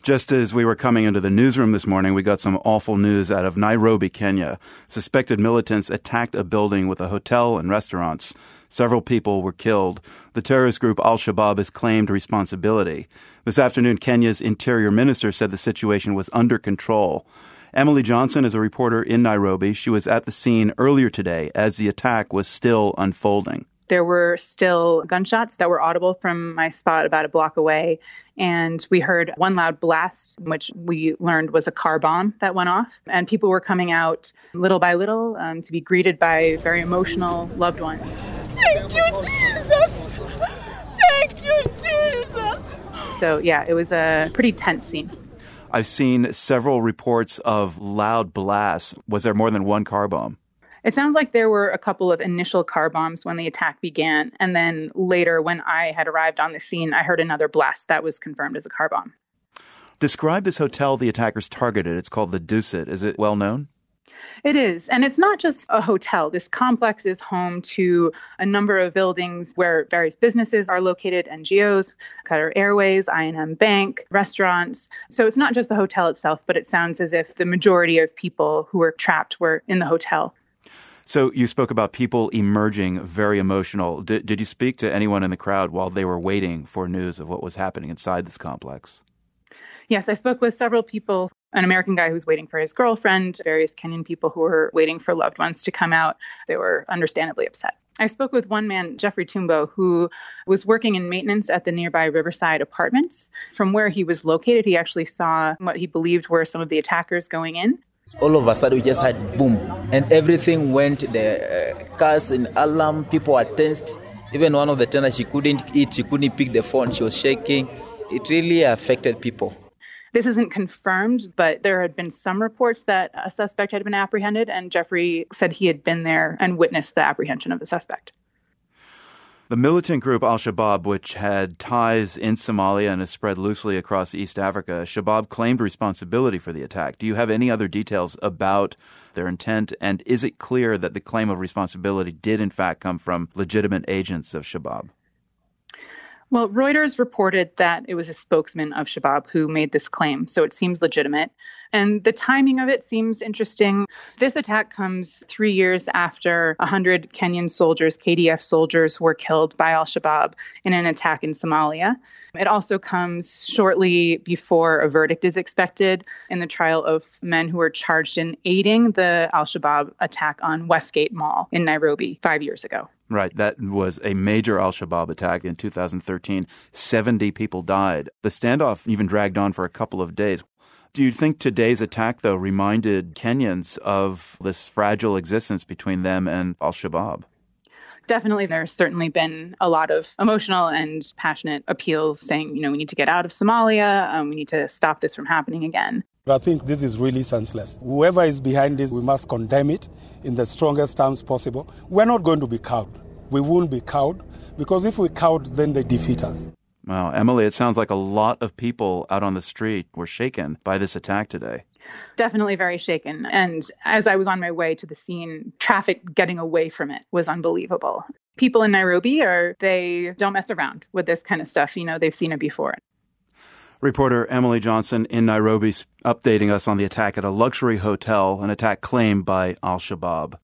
Just as we were coming into the newsroom this morning, we got some awful news out of Nairobi, Kenya. Suspected militants attacked a building with a hotel and restaurants. Several people were killed. The terrorist group Al-Shabaab has claimed responsibility. This afternoon, Kenya's interior minister said the situation was under control. Emily Johnson is a reporter in Nairobi. She was at the scene earlier today as the attack was still unfolding. There were still gunshots that were audible from my spot about a block away. And we heard one loud blast, which we learned was a car bomb that went off. And people were coming out little by little to be greeted by very emotional loved ones. Thank you, Jesus! Thank you, Jesus! So, yeah, it was a pretty tense scene. I've seen several reports of loud blasts. Was there more than one car bomb? It sounds like there were a couple of initial car bombs when the attack began. And then later, when I had arrived on the scene, I heard another blast that was confirmed as a car bomb. Describe this hotel the attackers targeted. It's called the Dusit. Is it well known? It is. And it's not just a hotel. This complex is home to a number of buildings where various businesses are located, NGOs, Qatar Airways, I&M Bank, restaurants. So it's not just the hotel itself, but it sounds as if the majority of people who were trapped were in the hotel. So you spoke about people emerging very emotional. Did you speak to anyone in the crowd while they were waiting for news of what was happening inside this complex? Yes, I spoke with several people, an American guy who was waiting for his girlfriend, various Kenyan people who were waiting for loved ones to come out. They were understandably upset. I spoke with one man, Jeffrey Tumbo, who was working in maintenance at the nearby Riverside Apartments. From where he was located, he actually saw what he believed were some of the attackers going in. All of a sudden, we just had boom, and everything went. The cars in alarm, people were tensed. Even one of the tenants, she couldn't eat, she couldn't pick the phone, she was shaking. It really affected people. This isn't confirmed, but there had been some reports that a suspect had been apprehended, and Jeffrey said he had been there and witnessed the apprehension of the suspect. The militant group Al-Shabaab, which had ties in Somalia and has spread loosely across East Africa, Shabaab claimed responsibility for the attack. Do you have any other details about their intent? And is it clear that the claim of responsibility did in fact come from legitimate agents of Shabaab? Well, Reuters reported that it was a spokesman of Shabaab who made this claim, so it seems legitimate. And the timing of it seems interesting. This attack comes 3 years after 100 Kenyan soldiers, KDF soldiers, were killed by al-Shabaab in an attack in Somalia. It also comes shortly before a verdict is expected in the trial of men who were charged in aiding the al-Shabaab attack on Westgate Mall in Nairobi 5 years ago. Right. That was a major al-Shabaab attack in 2013. 70 people died. The standoff even dragged on for a couple of days. Do you think today's attack, though, reminded Kenyans of this fragile existence between them and al-Shabaab? Definitely, there's certainly been a lot of emotional and passionate appeals saying, we need to get out of Somalia. We need to stop this from happening again. I think this is really senseless. Whoever is behind this, we must condemn it in the strongest terms possible. We're not going to be cowed. We won't be cowed, because if we cowed, then they defeat us. Wow. Emily, it sounds like a lot of people out on the street were shaken by this attack today. Definitely very shaken. And as I was on my way to the scene, traffic getting away from it was unbelievable. People in Nairobi, they don't mess around with this kind of stuff. They've seen it before. Reporter Emily Johnson in Nairobi updating us on the attack at a luxury hotel, an attack claimed by al-Shabaab.